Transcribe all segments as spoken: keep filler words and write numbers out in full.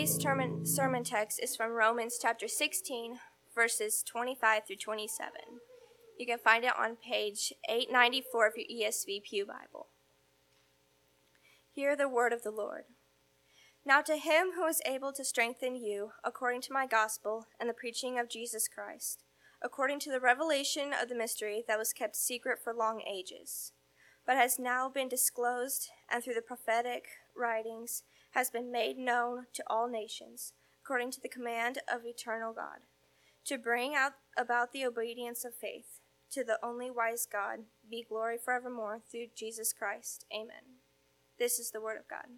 Today's sermon, sermon text is from Romans chapter sixteen, verses twenty-five through twenty-seven. You can find it on page eight ninety-four of your E S V Pew Bible. Hear the word of the Lord. Now to him who is able to strengthen you, according to my gospel and the preaching of Jesus Christ, according to the revelation of the mystery that was kept secret for long ages, but has now been disclosed, and through the prophetic writings has been made known to all nations, according to the command of eternal God, to bring out about the obedience of faith. To the only wise God be glory forevermore through Jesus Christ. Amen. This is the word of God.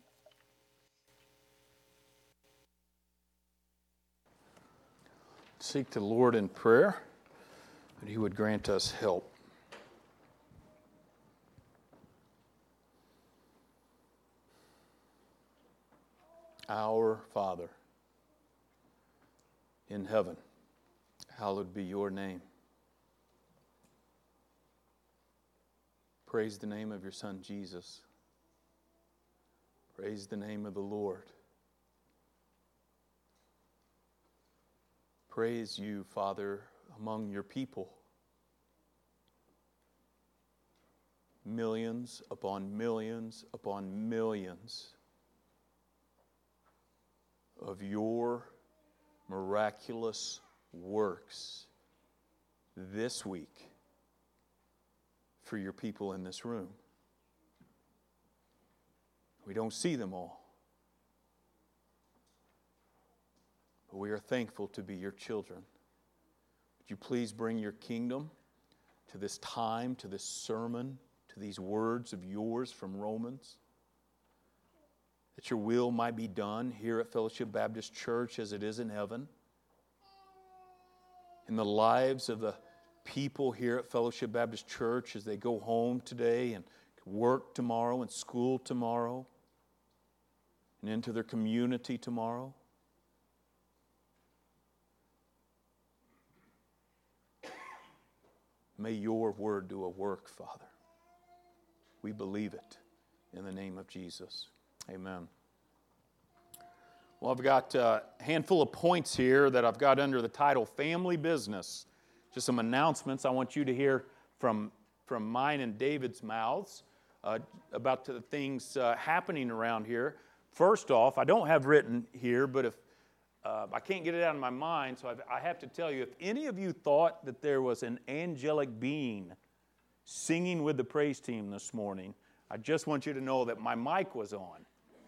Seek the Lord in prayer, that he would grant us help. Our Father, in heaven, hallowed be your name. Praise the name of your Son, Jesus. Praise the name of the Lord. Praise you, Father, among your people. Millions upon millions upon millions of your miraculous works this week for your people in this room. We don't see them all, but we are thankful to be your children. Would you please bring your kingdom to this time, to this sermon, to these words of yours from Romans? That your will might be done here at Fellowship Baptist Church as it is in heaven. In the lives of the people here at Fellowship Baptist Church as they go home today and work tomorrow and school tomorrow and into their community tomorrow. May your word do a work, Father. We believe it in the name of Jesus. Amen. Well, I've got a handful of points here that I've got under the title Family Business. Just some announcements I want you to hear from, from mine and David's mouths uh, about the things uh, happening around here. First off, I don't have written here, but if uh, I can't get it out of my mind, so I've, I have to tell you, if any of you thought that there was an angelic being singing with the praise team this morning, I just want you to know that my mic was on.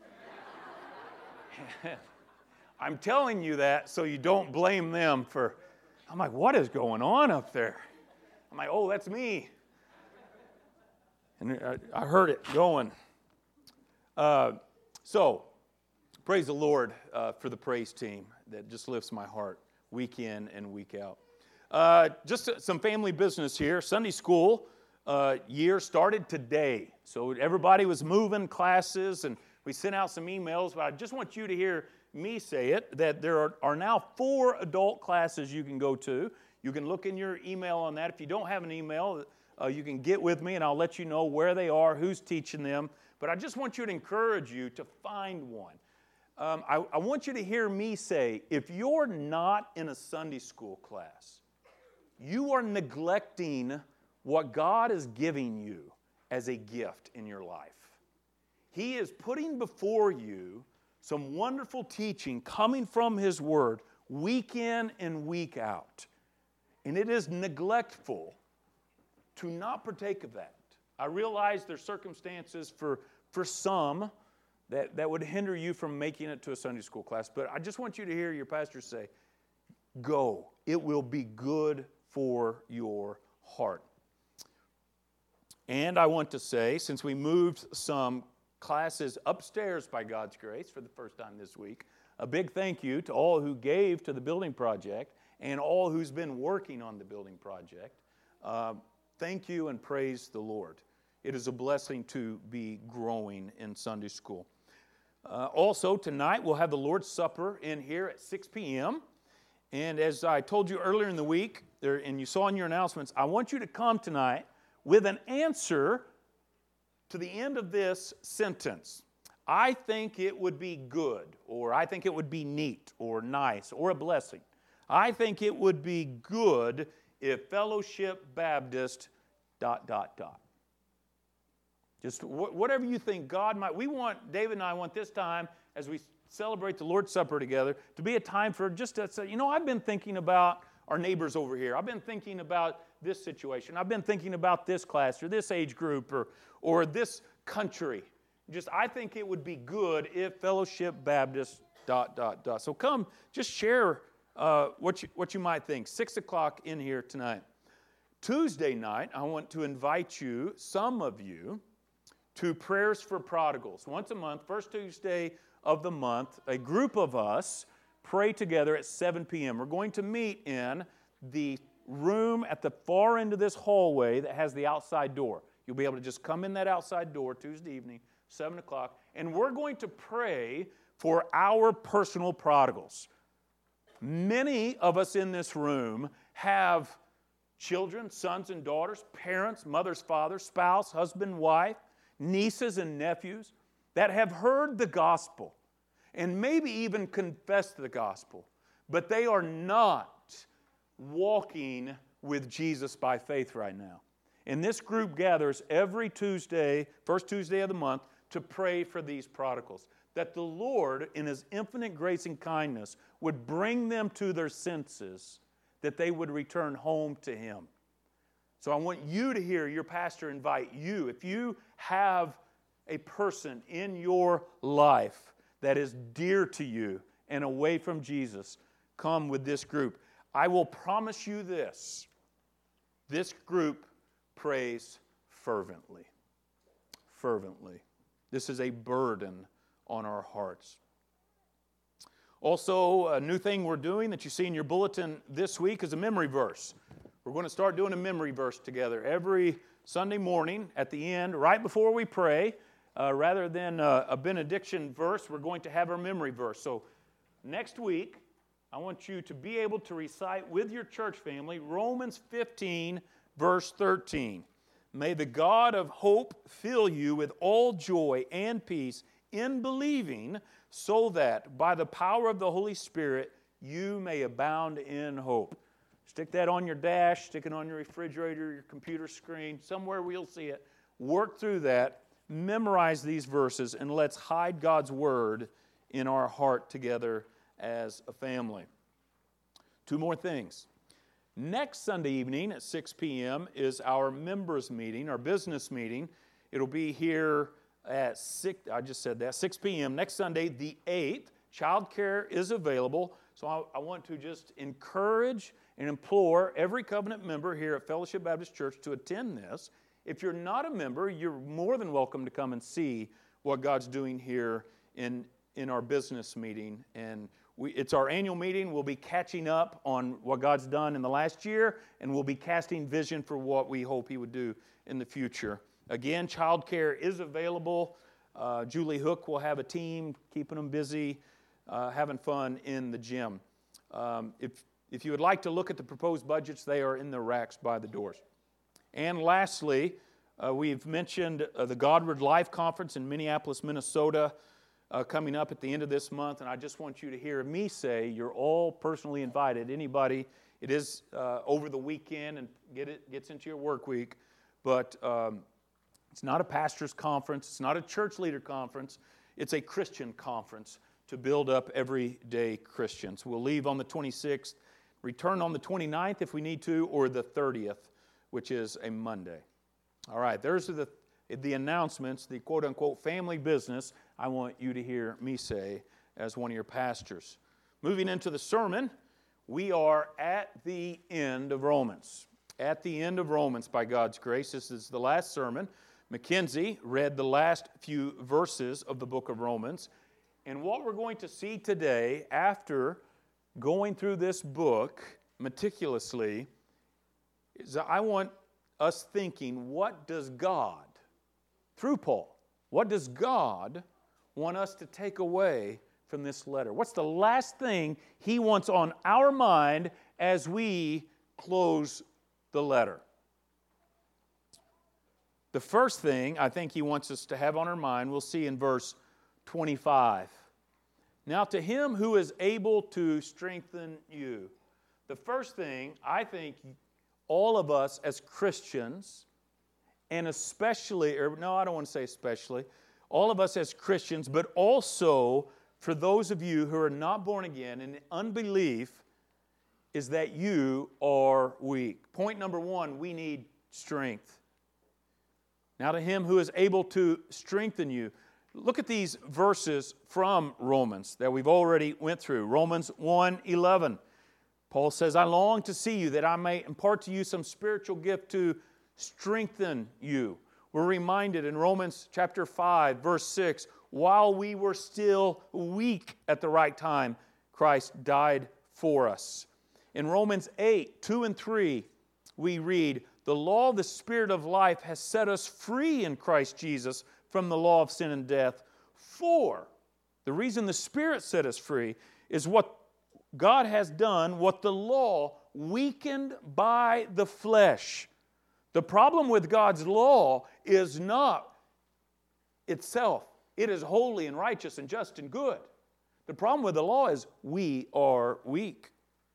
I'm telling you that so you don't blame them for, I'm like, what is going on up there? I'm like, oh, that's me. And I, I heard it going. Uh, so, praise the Lord uh, for the praise team that just lifts my heart week in and week out. Uh, just some family business here. Sunday school uh, year started today. So everybody was moving classes and we sent out some emails, but I just want you to hear me say it, that there are, are now four adult classes you can go to. You can look in your email on that. If you don't have an email, uh, you can get with me and I'll let you know where they are, who's teaching them. But I just want you to encourage you to find one. Um, I, I want you to hear me say, if you're not in a Sunday school class, you are neglecting what God is giving you as a gift in your life. He is putting before you some wonderful teaching coming from His Word week in and week out. And it is neglectful to not partake of that. I realize there's circumstances for, for some that, that would hinder you from making it to a Sunday school class, but I just want you to hear your pastor say, go. It will be good for your heart. And I want to say, since we moved some classes upstairs by God's grace for the first time this week, a big thank you to all who gave to the building project and all who's been working on the building project. Uh, thank you and praise the Lord. It is a blessing to be growing in Sunday school. Uh, also, tonight we'll have the Lord's Supper in here at six p.m. And as I told you earlier in the week, there, and you saw in your announcements, I want you to come tonight with an answer to the end of this sentence. I think it would be good, or I think it would be neat, or nice, or a blessing. I think it would be good if Fellowship Baptist, dot, dot, dot. Just wh- whatever you think God might, we want, David and I want this time, as we celebrate the Lord's Supper together, to be a time for just to say, you know, I've been thinking about our neighbors over here. I've been thinking about this situation. I've been thinking about this class, or this age group, or, or this country. Just, I think it would be good if Fellowship Baptist, dot, dot, dot. So come, just share uh, what you, what you might think. Six o'clock in here tonight. Tuesday night, I want to invite you, some of you, to Prayers for Prodigals. Once a month, first Tuesday of the month, a group of us pray together at seven p.m. We're going to meet in the room at the far end of this hallway that has the outside door. You'll be able to just come in that outside door Tuesday evening, seven o'clock, and we're going to pray for our personal prodigals. Many of us in this room have children, sons and daughters, parents, mothers, fathers, spouse, husband, wife, nieces and nephews that have heard the gospel and maybe even confessed the gospel, but they are not walking with Jesus by faith right now. And this group gathers every Tuesday, first Tuesday of the month, to pray for these prodigals, that the Lord, in His infinite grace and kindness, would bring them to their senses, that they would return home to Him. So I want you to hear your pastor invite you, if you have a person in your life that is dear to you and away from Jesus, come with this group. I will promise you this, this group prays fervently. Fervently. This is a burden on our hearts. Also, a new thing we're doing that you see in your bulletin this week is a memory verse. We're going to start doing a memory verse together every Sunday morning at the end, right before we pray. Uh, rather than a, a benediction verse, we're going to have our memory verse. So next week, I want you to be able to recite with your church family Romans fifteen, verse thirteen. May the God of hope fill you with all joy and peace in believing, so that by the power of the Holy Spirit you may abound in hope. Stick that on your dash, stick it on your refrigerator, your computer screen, somewhere where you'll see it. Work through that, memorize these verses, and let's hide God's Word in our heart together as a family. Two more things. Next Sunday evening at six p.m. is our members meeting, our business meeting. It'll be here at six, I just said that, six p.m. next Sunday, the eighth. Childcare is available. So I, I want to just encourage and implore every covenant member here at Fellowship Baptist Church to attend this. If you're not a member, you're more than welcome to come and see what God's doing here in, in our business meeting. And we, it's our annual meeting. We'll be catching up on what God's done in the last year, and we'll be casting vision for what we hope He would do in the future. Again, childcare is available. Uh, Julie Hook will have a team keeping them busy, uh, having fun in the gym. Um, if, if you would like to look at the proposed budgets, they are in the racks by the doors. And lastly, uh, we've mentioned uh, the Godward Life Conference in Minneapolis, Minnesota, uh, coming up at the end of this month. And I just want you to hear me say you're all personally invited. Anybody, it is uh, over the weekend and get it gets into your work week. But um, it's not a pastor's conference. It's not a church leader conference. It's a Christian conference to build up everyday Christians. We'll leave on the twenty-sixth, return on the twenty-ninth if we need to, or the thirtieth, which is a Monday. All right, there's the, the announcements, the quote-unquote family business I want you to hear me say as one of your pastors. Moving into the sermon, we are at the end of Romans. At the end of Romans, by God's grace. This is the last sermon. Mackenzie read the last few verses of the book of Romans. And what we're going to see today, after going through this book meticulously, is that I want us thinking, what does God, through Paul, what does God want us to take away from this letter? What's the last thing He wants on our mind as we close the letter? The first thing I think He wants us to have on our mind, we'll see in verse twenty-five. Now to him who is able to strengthen you. The first thing I think all of us as Christians, and especially, or no, I don't want to say especially, all of us as Christians, but also for those of you who are not born again in unbelief, is that you are weak. Point number one, we need strength. Now to him who is able to strengthen you. Look at these verses from Romans that we've already went through. Romans one eleven. Paul says, I long to see you that I may impart to you some spiritual gift to strengthen you. We're reminded in Romans chapter five, verse six, while we were still weak at the right time, Christ died for us. In Romans eight, two and three, we read, the law of the Spirit of life has set us free in Christ Jesus from the law of sin and death. For the reason the Spirit set us free is what God has done, what the law weakened by the flesh. The problem with God's law is not itself. It is holy and righteous and just and good. The problem with the law is we are weak.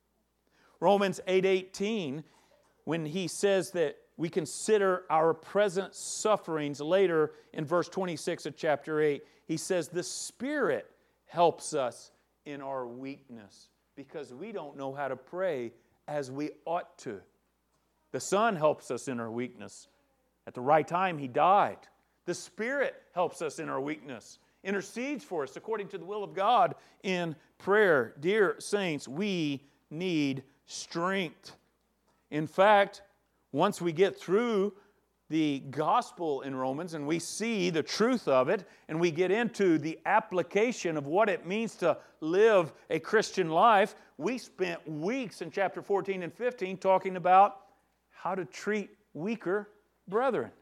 Romans eight eighteen, when he says that we consider our present sufferings later in verse twenty-six of chapter eight, he says the Spirit helps us in our weakness because we don't know how to pray as we ought to. The Son helps us in our weakness. At the right time, He died. The Spirit helps us in our weakness, intercedes for us according to the will of God in prayer. Dear saints, we need strength. In fact, once we get through the gospel in Romans and we see the truth of it and we get into the application of what it means to live a Christian life, we spent weeks in chapter fourteen and fifteen talking about how to treat weaker brethren.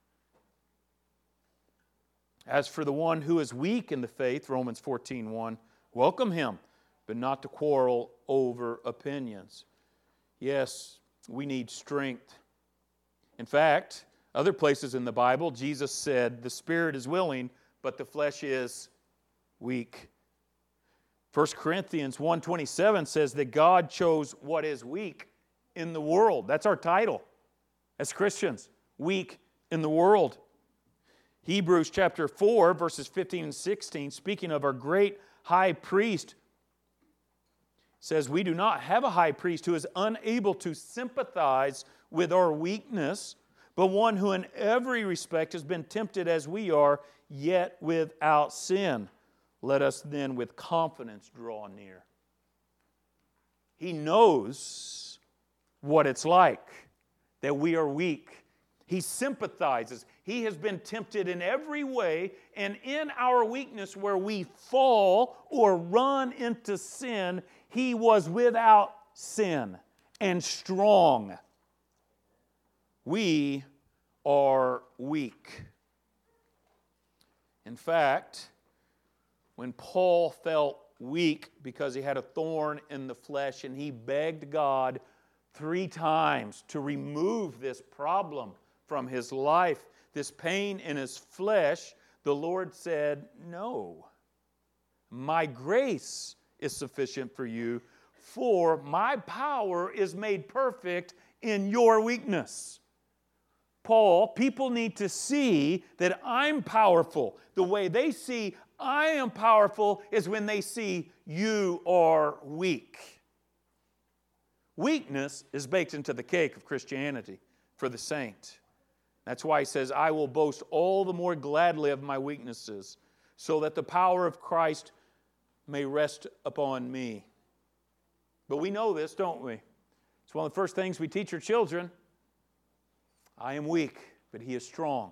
As for the one who is weak in the faith, Romans fourteen one, welcome him, but not to quarrel over opinions. Yes, we need strength. In fact, other places in the Bible, Jesus said, the spirit is willing, but the flesh is weak. First Corinthians one twenty-seven says that God chose what is weak in the world. That's our title as Christians, weak in the world. Hebrews chapter four, verses fifteen and sixteen, speaking of our great high priest, says, we do not have a high priest who is unable to sympathize with our weakness, but one who in every respect has been tempted as we are, yet without sin. Let us then with confidence draw near. He knows what it's like, that we are weak. He sympathizes. He has been tempted in every way, and in our weakness where we fall or run into sin, He was without sin and strong. We are weak. In fact, when Paul felt weak because he had a thorn in the flesh and he begged God three times to remove this problem from his life, this pain in his flesh, the Lord said, no, my grace is sufficient for you, for my power is made perfect in your weakness. Paul, people need to see that I'm powerful. The way they see I am powerful is when they see you are weak. Weakness is baked into the cake of Christianity for the saint. That's why he says, I will boast all the more gladly of my weaknesses, so that the power of Christ may rest upon me. But we know this, don't we? It's one of the first things we teach our children. I am weak, but He is strong.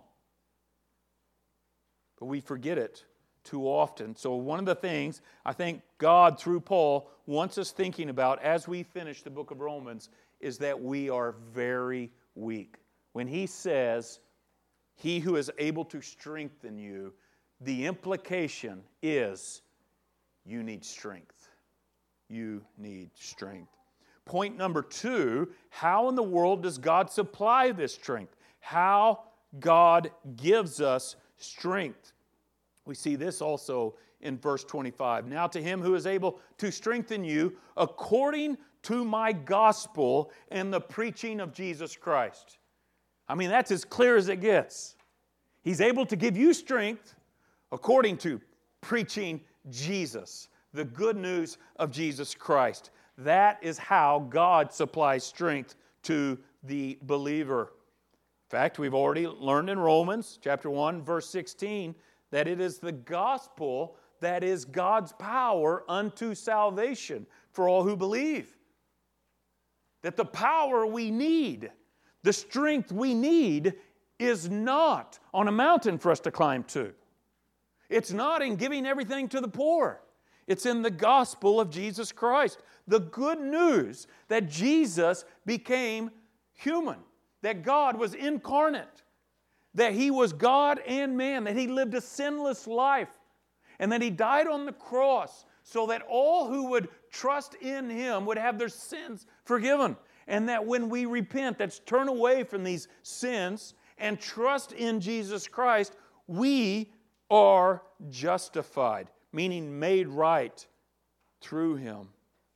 But we forget it too often. So one of the things I think God, through Paul, wants us thinking about as we finish the book of Romans is that we are very weak. When he says, He who is able to strengthen you, the implication is you need strength. You need strength. Point number two, how in the world does God supply this strength? How God gives us strength. We see this also in verse twenty-five. Now to him who is able to strengthen you according to my gospel and the preaching of Jesus Christ. I mean, that's as clear as it gets. He's able to give you strength according to preaching Jesus, the good news of Jesus Christ. That is how God supplies strength to the believer. In fact, we've already learned in Romans chapter one, verse sixteen, that it is the gospel that is God's power unto salvation for all who believe. That the power we need, the strength we need, is not on a mountain for us to climb to. It's not in giving everything to the poor. It's in the gospel of Jesus Christ. The good news that Jesus became human, that God was incarnate, that He was God and man, that He lived a sinless life, and that He died on the cross so that all who would trust in Him would have their sins forgiven. And that when we repent, that's turn away from these sins and trust in Jesus Christ, we are justified, meaning made right through Him.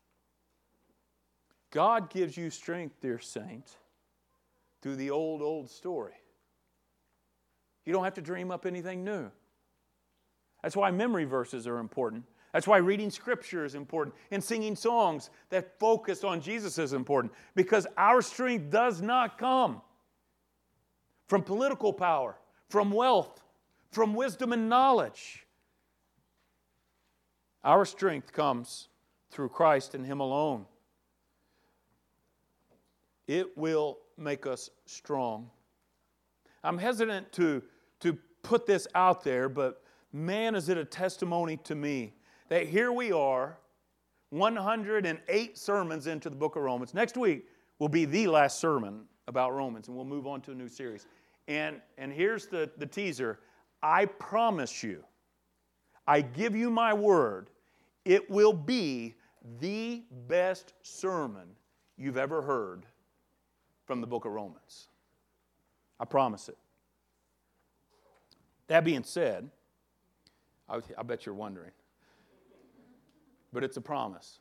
God gives you strength, dear saint, through the old, old story. You don't have to dream up anything new. That's why memory verses are important. That's why reading Scripture is important. And singing songs that focus on Jesus is important. Because our strength does not come from political power, from wealth, from wisdom and knowledge. Our strength comes through Christ and Him alone. It will make us strong. I'm hesitant to, to put this out there, but man, is it a testimony to me that here we are, one hundred eight sermons into the book of Romans. Next week will be the last sermon about Romans, and we'll move on to a new series. And, and here's the, the teaser. I promise you, I give you my word, it will be the best sermon you've ever heard from the book of Romans. I promise it. That being said, I, I bet you're wondering, but it's a promise.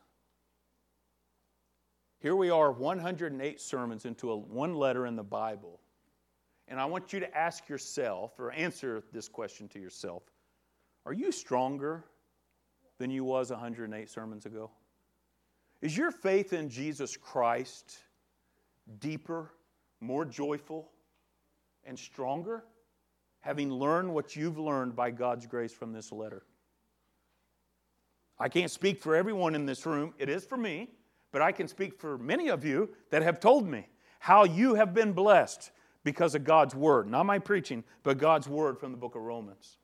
Here we are, one hundred eight sermons into a, one letter in the Bible. And I want you to ask yourself, or answer this question to yourself, are you stronger than you was one hundred eight sermons ago? Is your faith in Jesus Christ deeper, more joyful, and stronger, having learned what you've learned by God's grace from this letter? I can't speak for everyone in this room. It is for me, but I can speak for many of you that have told me how you have been blessed because of God's Word. Not my preaching, but God's Word from the book of Romans.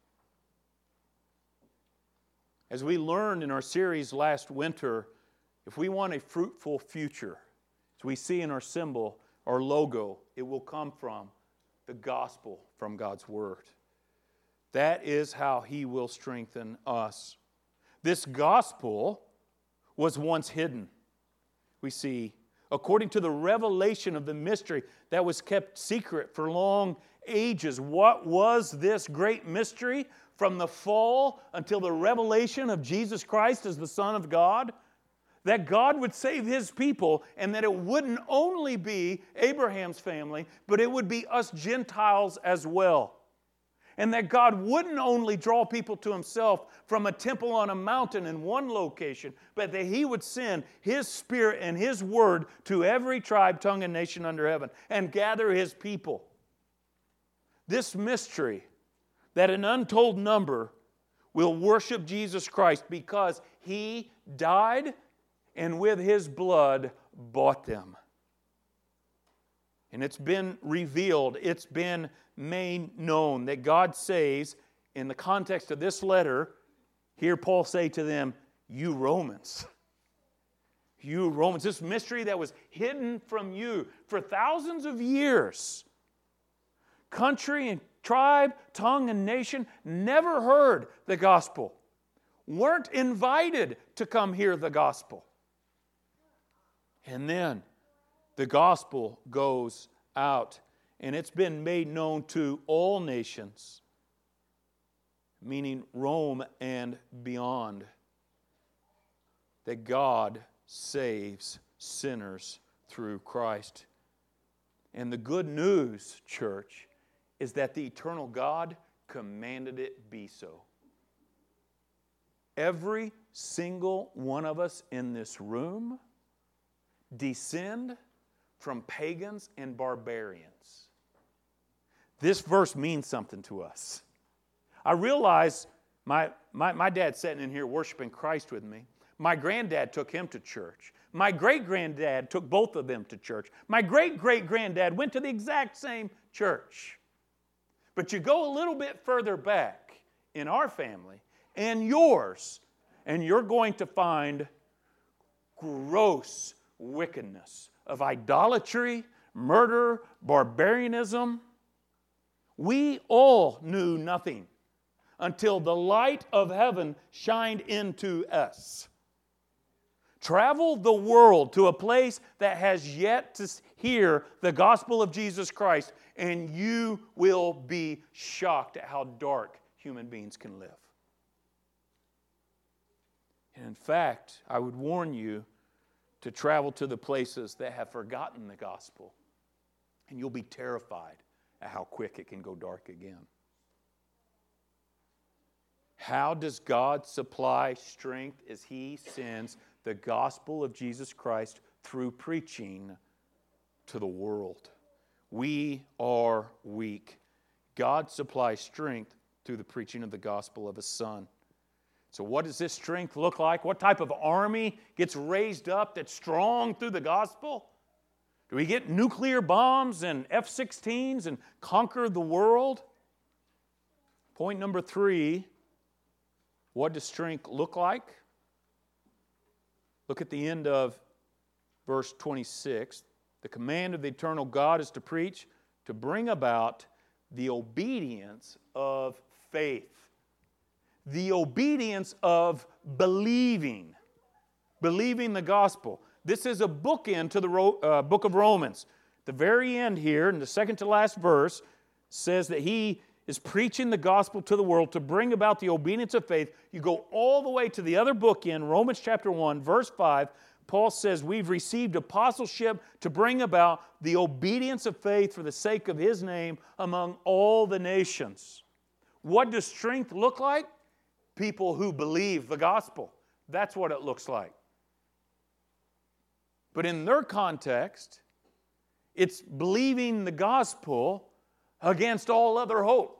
As we learned in our series last winter, if we want a fruitful future, as we see in our symbol, our logo, it will come from the gospel from God's Word. That is how He will strengthen us. This gospel was once hidden. We see, according to the revelation of the mystery that was kept secret for long ages. What was this great mystery? From the fall until the revelation of Jesus Christ as the Son of God, that God would save His people, and that it wouldn't only be Abraham's family, but it would be us Gentiles as well. And that God wouldn't only draw people to Himself from a temple on a mountain in one location, but that He would send His Spirit and His Word to every tribe, tongue, and nation under heaven, and gather His people. This mystery, that an untold number will worship Jesus Christ because He died and with His blood bought them. And it's been revealed, it's been made known that God saves, in the context of this letter, hear Paul say to them, you Romans. You Romans. This mystery that was hidden from you for thousands of years. Country and tribe, tongue and nation never heard the gospel. Weren't invited to come hear the gospel. And then the gospel goes out, and it's been made known to all nations. meaning Rome and beyond, that God saves sinners through Christ. And the good news, church, is that the eternal God commanded it be so. Every single one of us in this room descend from pagans and barbarians. This verse means something to us. I realize my, my, my dad's sitting in here worshiping Christ with me. My granddad took him to church. My great-granddad took both of them to church. My great-great-granddad went to the exact same church. But you go a little bit further back in our family and yours, and you're going to find gross wickedness of idolatry, murder, barbarianism. We all knew nothing until the light of heaven shined into us. Travel the world to a place that has yet to hear the gospel of Jesus Christ, and you will be shocked at how dark human beings can live. And in fact, I would warn you to travel to the places that have forgotten the gospel, and you'll be terrified at how quick it can go dark again. How does God supply strength as He sends the gospel of Jesus Christ through preaching to the world? We are weak. God supplies strength through the preaching of the gospel of His Son. So what does this strength look like? What type of army gets raised up that's strong through the gospel? Do we get nuclear bombs and F sixteens and conquer the world? Point number three, what does strength look like? Look at the end of verse twenty-six. The command of the eternal God is to preach, to bring about the obedience of faith. The obedience of believing. Believing the gospel. This is a bookend to the uh, book of Romans. The very end here, in the second to last verse, says that he is preaching the gospel to the world to bring about the obedience of faith. You go all the way to the other bookend, Romans chapter one, verse five. Paul says we've received apostleship to bring about the obedience of faith for the sake of His name among all the nations. What does strength look like? People who believe the gospel. That's what it looks like. But in their context, it's believing the gospel against all other hope.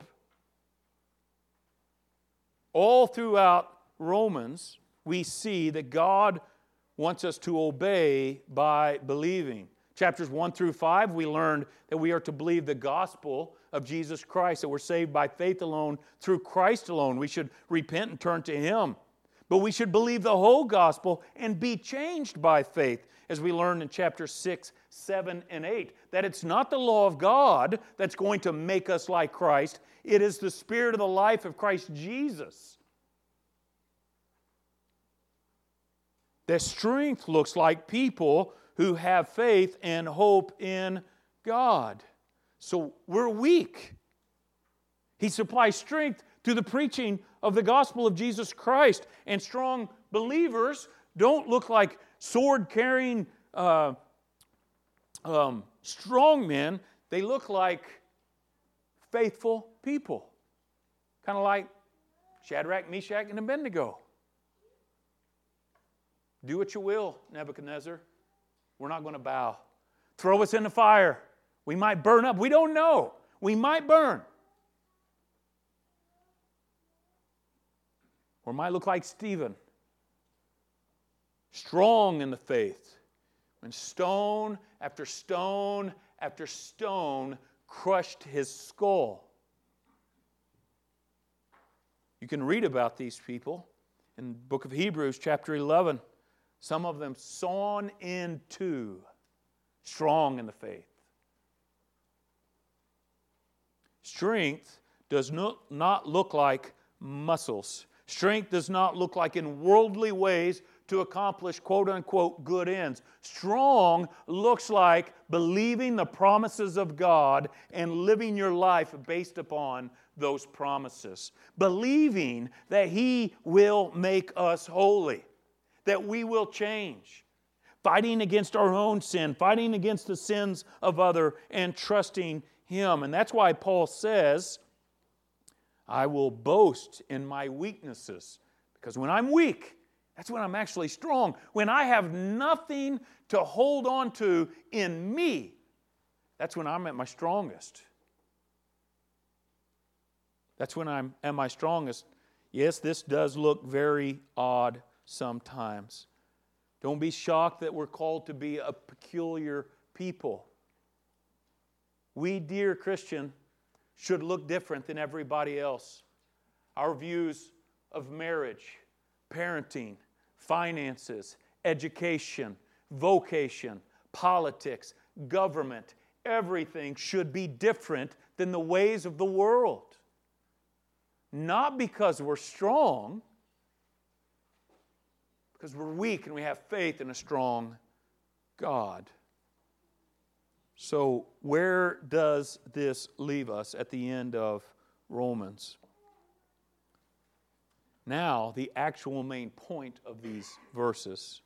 All throughout Romans, we see that God wants us to obey by believing. Chapters one through five, we learned that we are to believe the gospel of Jesus Christ, that we're saved by faith alone, through Christ alone. We should repent and turn to Him. But we should believe the whole gospel and be changed by faith, as we learned in chapters six, seven, and eight, that it's not the law of God that's going to make us like Christ. It is the Spirit of the life of Christ Jesus. That strength looks like people who have faith and hope in God. So we're weak. He supplies strength through the preaching of the gospel of Jesus Christ. And strong believers don't look like sword-carrying uh, um, strong men. They look like faithful people. Kind of like Shadrach, Meshach, and Abednego. Do what you will, Nebuchadnezzar. We're not going to bow. Throw us in the fire. We might burn up. We don't know. We might burn. Or might look like Stephen. Strong in the faith. When stone after stone after stone crushed his skull. You can read about these people in the book of Hebrews, chapter eleven. Some of them sawn in two, strong in the faith. Strength does not, not look like muscles. Strength does not look like in worldly ways to accomplish quote-unquote good ends. Strong looks like believing the promises of God and living your life based upon those promises, believing that He will make us holy, that we will change, fighting against our own sin, fighting against the sins of others, and trusting Him. And that's why Paul says, I will boast in my weaknesses, because when I'm weak, that's when I'm actually strong. When I have nothing to hold on to in me, that's when I'm at my strongest. That's when I'm at my strongest. Yes, this does look very odd sometimes. Don't be shocked that we're called to be a peculiar people. We, dear Christian, should look different than everybody else. Our views of marriage, parenting, finances, education, vocation, politics, government, everything should be different than the ways of the world. Not because we're strong, because we're weak and we have faith in a strong God. So where does this leave us at the end of Romans? Now, the actual main point of these verses.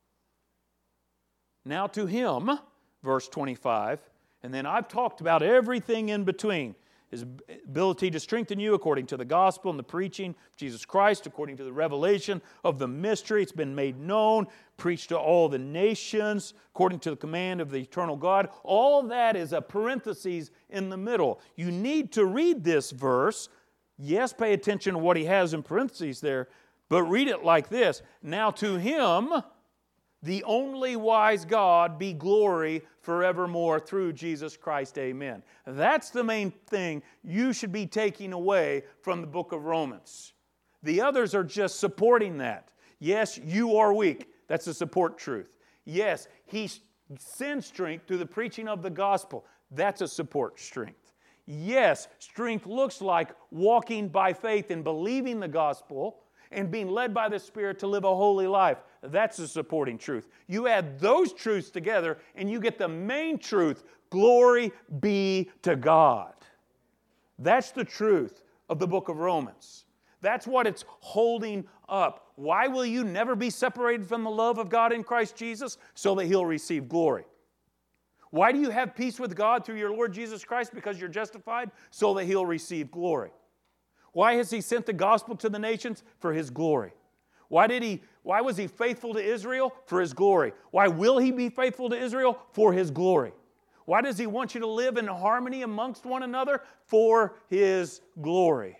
Now to Him, verse twenty-five, and then I've talked about everything in between. His ability to strengthen you according to the gospel and the preaching of Jesus Christ, according to the revelation of the mystery. It's been made known, preached to all the nations, according to the command of the eternal God. All that is a parenthesis in the middle. You need to read this verse. Yes, pay attention to what he has in parentheses there, but read it like this. Now to Him, the only wise God, be glory forevermore through Jesus Christ. Amen. That's the main thing you should be taking away from the book of Romans. The others are just supporting that. Yes, you are weak. That's a support truth. Yes, He sends strength through the preaching of the gospel. That's a support strength. Yes, strength looks like walking by faith and believing the gospel and being led by the Spirit to live a holy life. That's a supporting truth. You add those truths together and you get the main truth. Glory be to God. That's the truth of the book of Romans. That's what it's holding up. Why will you never be separated from the love of God in Christ Jesus? So that He'll receive glory. Why do you have peace with God through your Lord Jesus Christ? Because you're justified? So that He'll receive glory. Why has He sent the gospel to the nations? For His glory. Why did He? Why was He faithful to Israel? For His glory. Why will He be faithful to Israel? For His glory. Why does He want you to live in harmony amongst one another? For His glory.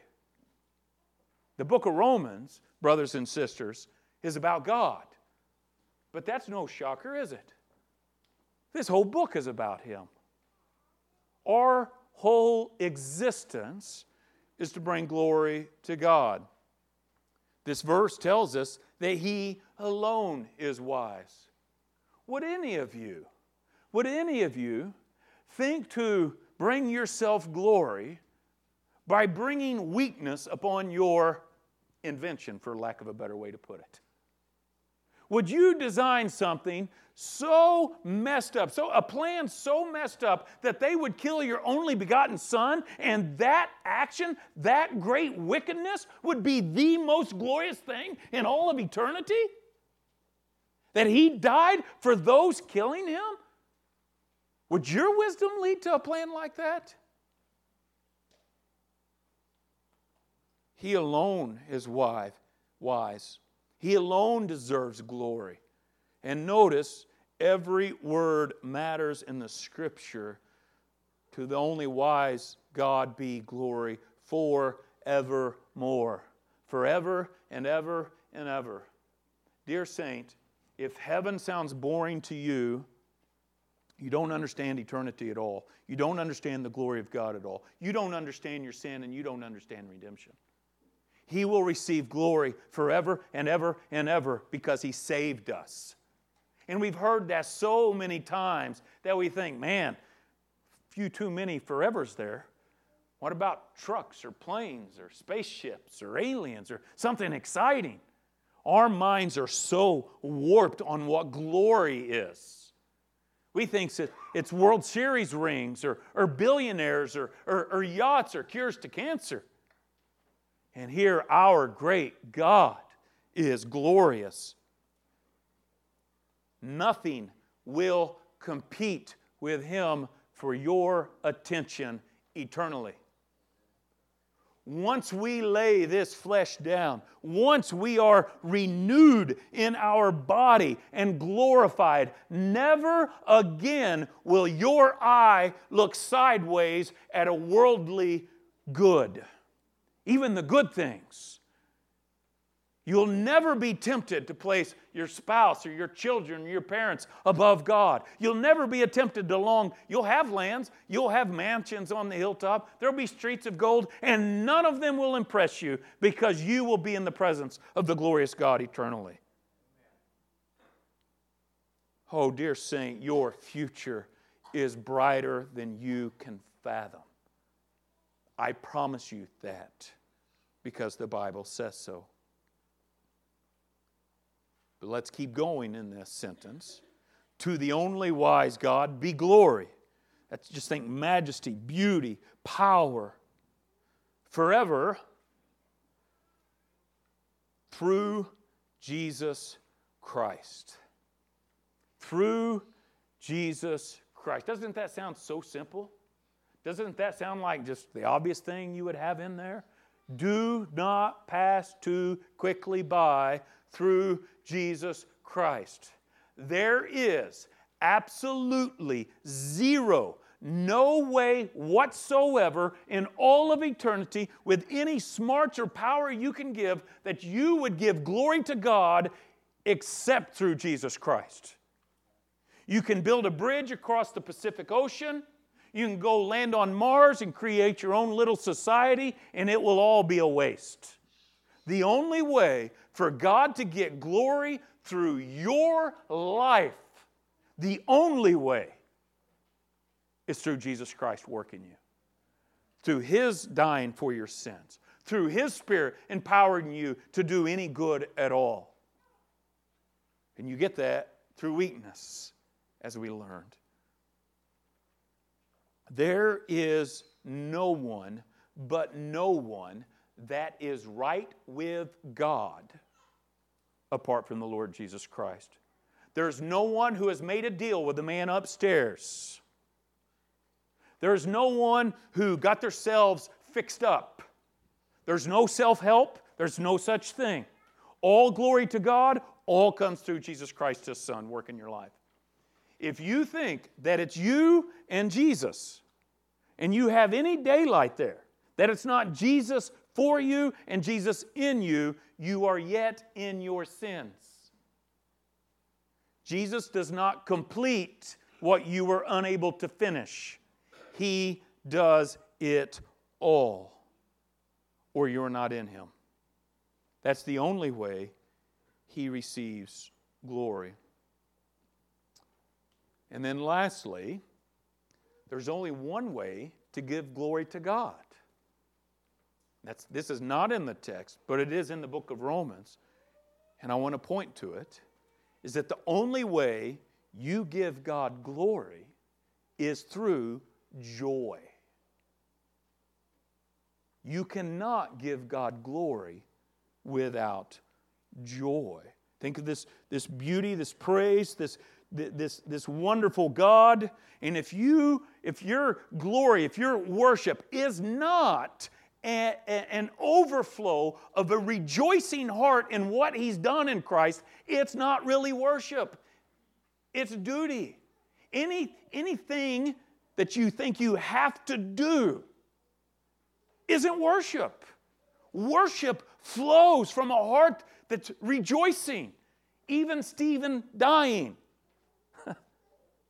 The book of Romans, brothers and sisters, is about God. But that's no shocker, is it? This whole book is about Him. Our whole existence is to bring glory to God. This verse tells us that He alone is wise. Would any of you, would any of you think to bring yourself glory by bringing weakness upon your invention, for lack of a better way to put it? Would you design something so messed up, so a plan so messed up that they would kill your only begotten Son, and that action, that great wickedness would be the most glorious thing in all of eternity? That He died for those killing Him? Would your wisdom lead to a plan like that? He alone is wise. He alone deserves glory. And notice, every word matters in the Scripture. To the only wise God be glory forevermore. Forever and ever and ever. Dear saint, if heaven sounds boring to you, you don't understand eternity at all. You don't understand the glory of God at all. You don't understand your sin, and you don't understand redemption. He will receive glory forever and ever and ever because He saved us. And we've heard that so many times that we think, man, few too many forevers there. What about trucks or planes or spaceships or aliens or something exciting? Our minds are so warped on what glory is. We think it's World Series rings or, or billionaires or, or, or yachts or cures to cancer. And here our great God is glorious. Nothing will compete with Him for your attention eternally. Once we lay this flesh down, once we are renewed in our body and glorified, never again will your eye look sideways at a worldly good, even the good things. You'll never be tempted to place your spouse or your children or your parents above God. You'll never be tempted to long. You'll have lands. You'll have mansions on the hilltop. There'll be streets of gold, and none of them will impress you because you will be in the presence of the glorious God eternally. Oh, dear saint, your future is brighter than you can fathom. I promise you that because the Bible says so. But let's keep going in this sentence. To the only wise God be glory. That's just think majesty, beauty, power, forever, through Jesus Christ. Through Jesus Christ. Doesn't that sound so simple? Doesn't that sound like just the obvious thing you would have in there? Do not pass too quickly by through Jesus Christ. There is absolutely zero, no way whatsoever in all of eternity with any smarts or power you can give that you would give glory to God except through Jesus Christ. You can build a bridge across the Pacific Ocean. You can go land on Mars and create your own little society, and it will all be a waste. The only way for God to get glory through your life, the only way, is through Jesus Christ working you. Through His dying for your sins. Through His Spirit empowering you to do any good at all. And you get that through weakness, as we learned. There is no one, but no one, that is right with God apart from the Lord Jesus Christ. There's no one who has made a deal with the man upstairs. There's no one who got themselves fixed up. There's no self-help. There's no such thing. All glory to God, all comes through Jesus Christ, His Son, work in your life. If you think that it's you and Jesus, and you have any daylight there, that it's not Jesus for you and Jesus in you, you are yet in your sins. Jesus does not complete what you were unable to finish. He does it all, or you're not in Him. That's the only way He receives glory. And then lastly, there's only one way to give glory to God. That's, this is not in the text, but it is in the book of Romans. And I want to point to it, is that the only way you give God glory is through joy. You cannot give God glory without joy. Think of this, this beauty, this praise, this, this, this wonderful God. And if you, if your glory, if your worship is not a, a, an overflow of a rejoicing heart in what He's done in Christ, it's not really worship. It's duty. Any, anything that you think you have to do isn't worship. Worship flows from a heart that's rejoicing. Even Stephen dying.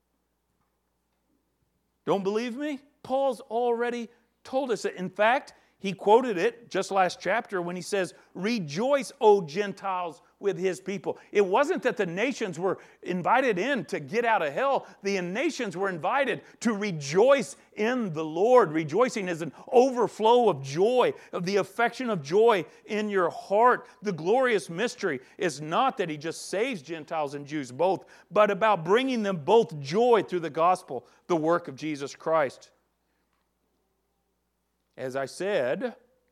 Don't believe me? Paul's already told us that. In fact, He quoted it just last chapter when he says, "Rejoice, O Gentiles, with his people." It wasn't that the nations were invited in to get out of hell. The nations were invited to rejoice in the Lord. Rejoicing is an overflow of joy, of the affection of joy in your heart. The glorious mystery is not that he just saves Gentiles and Jews both, but about bringing them both joy through the gospel, the work of Jesus Christ. As I said,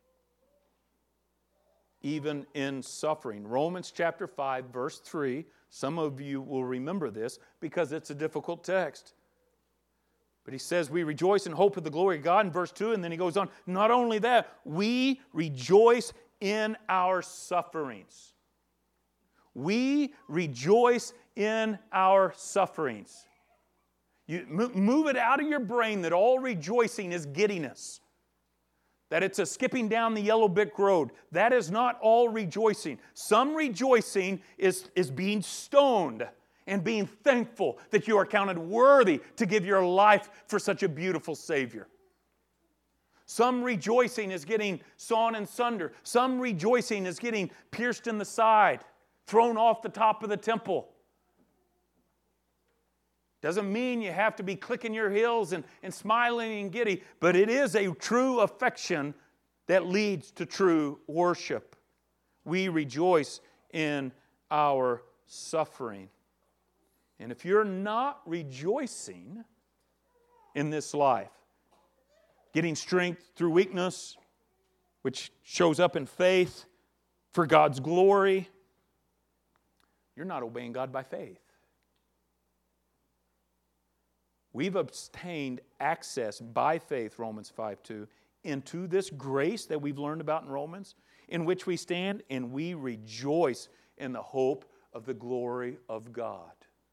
even in suffering. Romans chapter five, verse three. Some of you will remember this because it's a difficult text. But he says, we rejoice in hope of the glory of God in verse two, and then he goes on, not only that, we rejoice in our sufferings. We rejoice in our sufferings. You move it out of your brain that all rejoicing is giddiness. That it's a skipping down the yellow brick road. That is not all rejoicing. Some rejoicing is, is being stoned and being thankful that you are counted worthy to give your life for such a beautiful Savior. Some rejoicing is getting sawn in sunder. Some rejoicing is getting pierced in the side, thrown off the top of the temple. Doesn't mean you have to be clicking your heels and, and smiling and giddy, but it is a true affection that leads to true worship. We rejoice in our suffering. And if you're not rejoicing in this life, getting strength through weakness, which shows up in faith for God's glory, you're not obeying God by faith. We've obtained access by faith, Romans five two, into this grace that we've learned about in Romans, in which we stand and we rejoice in the hope of the glory of God.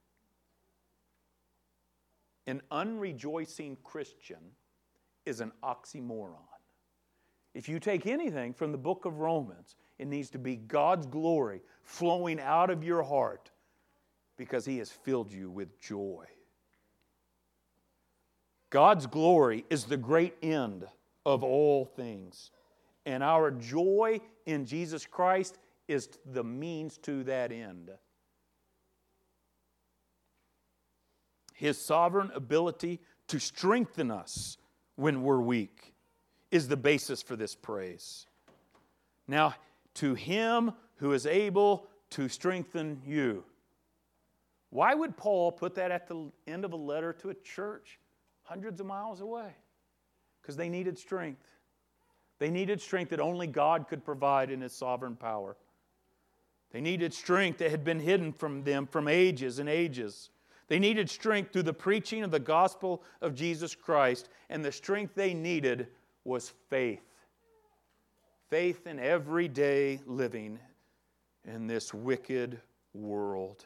An unrejoicing Christian is an oxymoron. If you take anything from the book of Romans, it needs to be God's glory flowing out of your heart because He has filled you with joy. God's glory is the great end of all things. And our joy in Jesus Christ is the means to that end. His sovereign ability to strengthen us when we're weak is the basis for this praise. Now, to Him who is able to strengthen you. Why would Paul put that at the end of a letter to a church hundreds of miles away? Because they needed strength. They needed strength that only God could provide in His sovereign power. They needed strength that had been hidden from them from ages and ages. They needed strength through the preaching of the gospel of Jesus Christ, and the strength they needed was faith. Faith in everyday living in this wicked world.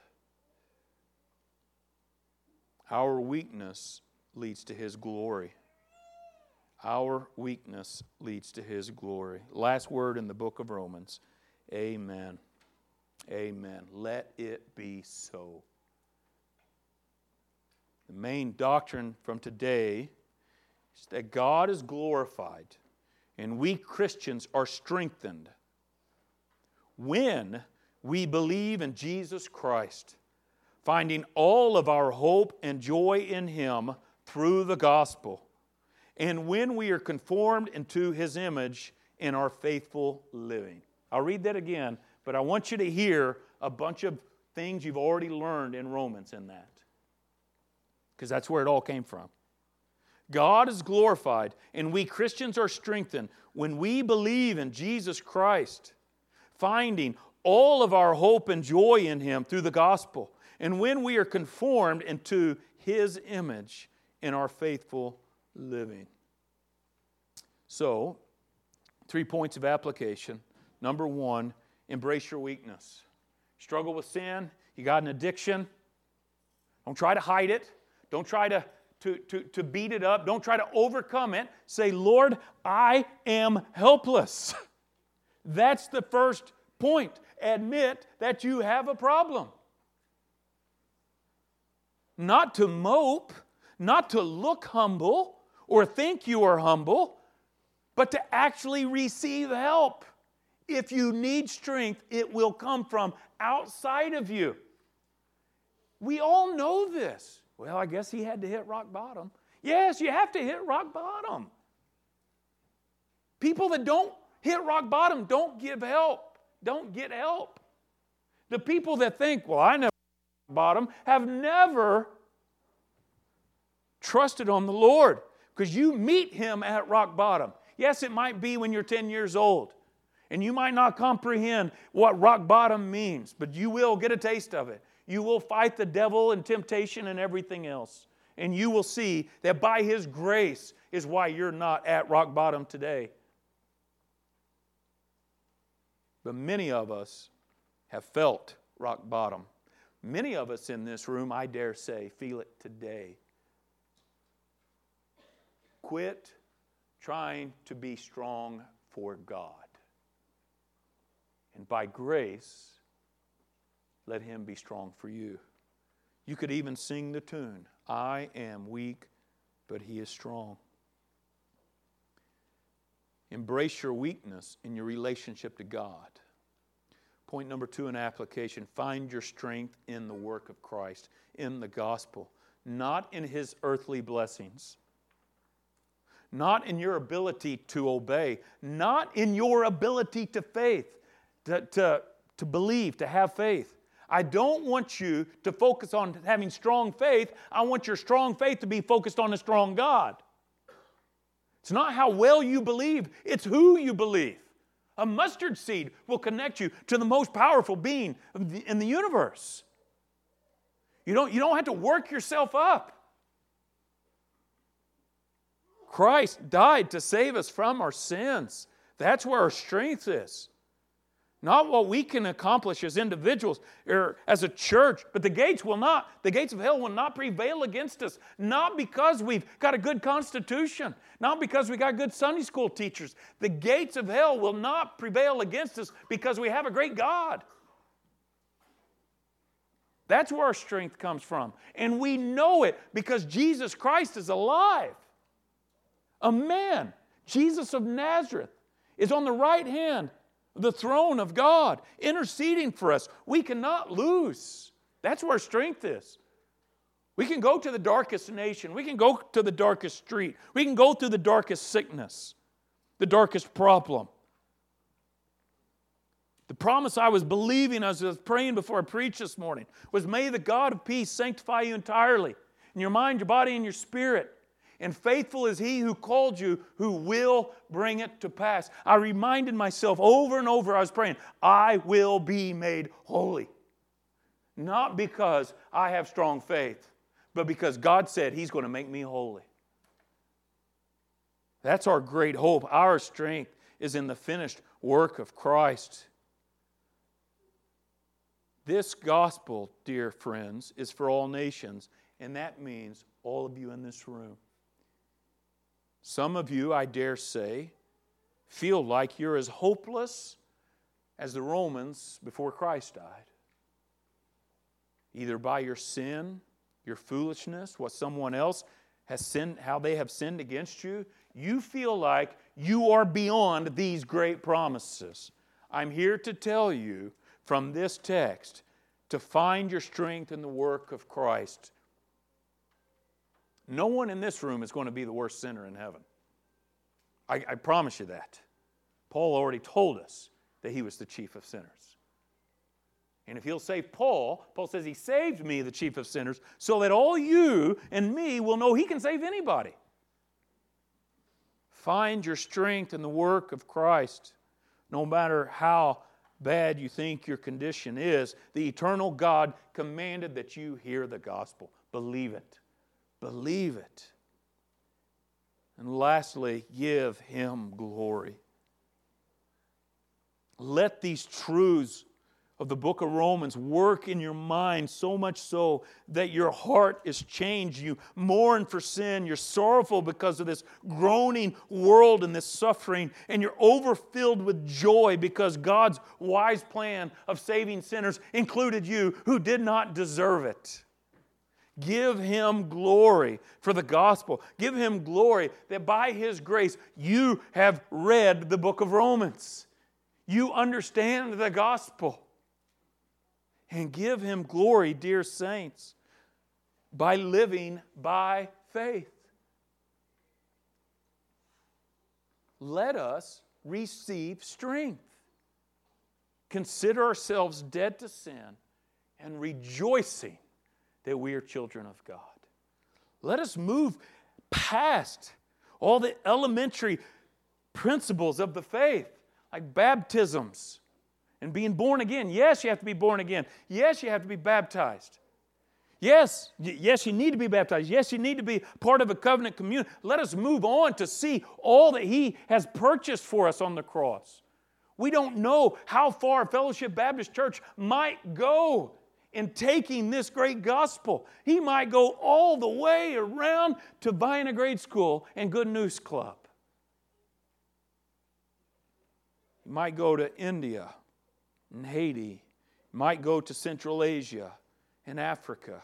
Our weakness leads to His glory. Our weakness leads to His glory. Last word in the book of Romans. Amen. Amen. Let it be so. The main doctrine from today is that God is glorified and we Christians are strengthened when we believe in Jesus Christ, finding all of our hope and joy in Him through the gospel, and when we are conformed into His image in our faithful living. I'll read that again, but I want you to hear a bunch of things you've already learned in Romans in that, because that's where it all came from. God is glorified, and we Christians are strengthened when we believe in Jesus Christ, finding all of our hope and joy in Him through the gospel, and when we are conformed into His image in our faithful living. So, three points of application. Number one, embrace your weakness. Struggle with sin, you got an addiction. Don't try to hide it. Don't try to, to, to, to beat it up. Don't try to overcome it. Say, Lord, I am helpless. That's the first point. Admit that you have a problem. Not to mope, not to look humble or think you are humble, but to actually receive help. If you need strength, it will come from outside of you. We all know this. Well, I guess he had to hit rock bottom. Yes, you have to hit rock bottom. People that don't hit rock bottom don't give help, don't get help. The people that think, well, I never hit rock bottom, have never trusted on the Lord, because you meet Him at rock bottom. Yes, it might be when you're ten years old, and you might not comprehend what rock bottom means, but you will get a taste of it. You will fight the devil and temptation and everything else, and you will see that by His grace is why you're not at rock bottom today. But many of us have felt rock bottom. Many of us in this room, I dare say, feel it today. Quit trying to be strong for God. And by grace, let Him be strong for you. You could even sing the tune, I am weak, but He is strong. Embrace your weakness in your relationship to God. Point number two in application, find your strength in the work of Christ, in the gospel, not in His earthly blessings, not in your ability to obey, not in your ability to faith, to, to, to believe, to have faith. I don't want you to focus on having strong faith. I want your strong faith to be focused on a strong God. It's not how well you believe, it's who you believe. A mustard seed will connect you to the most powerful being in the universe. You don't, you don't have to work yourself up. Christ died to save us from our sins. That's where our strength is. Not what we can accomplish as individuals or as a church, but the gates will not, the gates of hell will not prevail against us. Not because we've got a good constitution, not because we got good Sunday school teachers. The gates of hell will not prevail against us because we have a great God. That's where our strength comes from. And we know it because Jesus Christ is alive. A man, Jesus of Nazareth, is on the right hand of the throne of God, interceding for us. We cannot lose. That's where our strength is. We can go to the darkest nation. We can go to the darkest street. We can go through the darkest sickness, the darkest problem. The promise I was believing as I was praying before I preached this morning was, may the God of peace sanctify you entirely, in your mind, your body, and your spirit. And faithful is He who called you, who will bring it to pass. I reminded myself over and over, I was praying, I will be made holy. Not because I have strong faith, but because God said He's going to make me holy. That's our great hope. Our strength is in the finished work of Christ. This gospel, dear friends, is for all nations, and that means all of you in this room. Some of you, I dare say, feel like you're as hopeless as the Romans before Christ died. Either by your sin, your foolishness, what someone else has sinned, how they have sinned against you, you feel like you are beyond these great promises. I'm here to tell you from this text to find your strength in the work of Christ. No one in this room is going to be the worst sinner in heaven. I, I promise you that. Paul already told us that he was the chief of sinners. And if He'll save Paul, Paul says He saved me, the chief of sinners, so that all you and me will know He can save anybody. Find your strength in the work of Christ. No matter how bad you think your condition is, the eternal God commanded that you hear the gospel. Believe it. Believe it. And lastly, give Him glory. Let these truths of the book of Romans work in your mind so much so that your heart is changed. You mourn for sin. You're sorrowful because of this groaning world and this suffering. And you're overfilled with joy because God's wise plan of saving sinners included you who did not deserve it. Give Him glory for the gospel. Give Him glory that by His grace you have read the book of Romans. You understand the gospel. And give Him glory, dear saints, by living by faith. Let us receive strength. Consider ourselves dead to sin and rejoicing that we are children of God. Let us move past all the elementary principles of the faith, like baptisms and being born again. Yes, you have to be born again. Yes, you have to be baptized. Yes, yes, you need to be baptized. Yes, you need to be part of a covenant community. Let us move on to see all that He has purchased for us on the cross. We don't know how far Fellowship Baptist Church might go in taking this great gospel. He might go all the way around to Vienna Grade School and Good News Club. He might go to India and Haiti. He might go to Central Asia and Africa.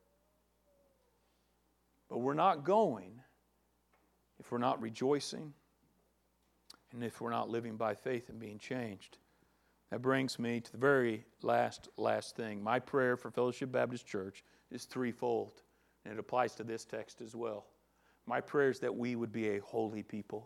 But we're not going if we're not rejoicing and if we're not living by faith and being changed. That brings me to the very last, last thing. My prayer for Fellowship Baptist Church is threefold, and it applies to this text as well. My prayer is that we would be a holy people.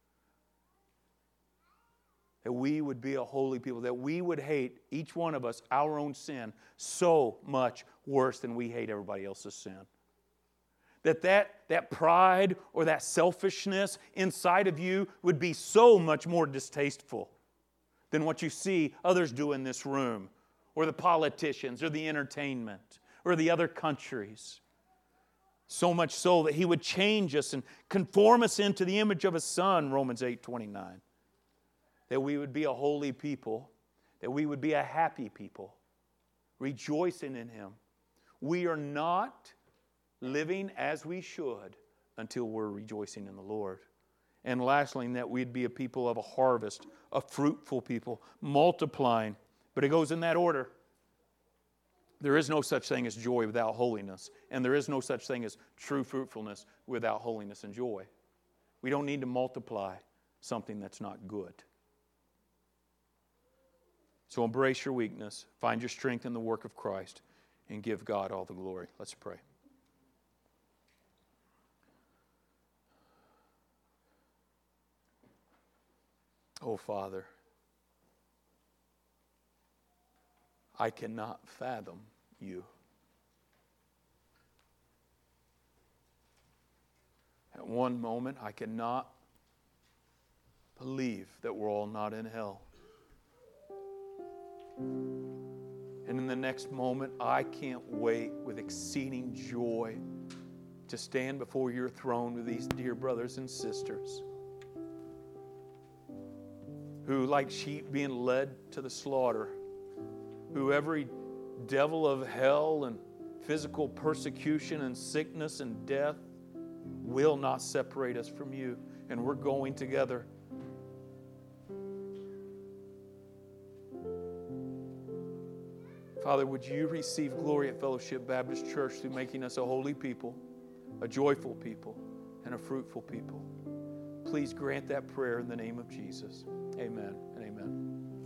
That we would be a holy people. That we would hate, each one of us, our own sin so much worse than we hate everybody else's sin. That, that that pride or that selfishness inside of you would be so much more distasteful than what you see others do in this room, or the politicians, or the entertainment, or the other countries. So much so that He would change us and conform us into the image of His Son, Romans eight twenty-nine. That we would be a holy people, that we would be a happy people, rejoicing in Him. We are not living as we should until we're rejoicing in the Lord. And lastly, that we'd be a people of a harvest, a fruitful people, multiplying. But it goes in that order. There is no such thing as joy without holiness. And there is no such thing as true fruitfulness without holiness and joy. We don't need to multiply something that's not good. So embrace your weakness, find your strength in the work of Christ, and give God all the glory. Let's pray. Oh, Father, I cannot fathom You. At one moment, I cannot believe that we're all not in hell. And in the next moment, I can't wait with exceeding joy to stand before Your throne with these dear brothers and sisters who, like sheep being led to the slaughter, who every devil of hell and physical persecution and sickness and death will not separate us from You. And we're going together. Father, would You receive glory at Fellowship Baptist Church through making us a holy people, a joyful people, and a fruitful people. Please grant that prayer in the name of Jesus. Amen and amen.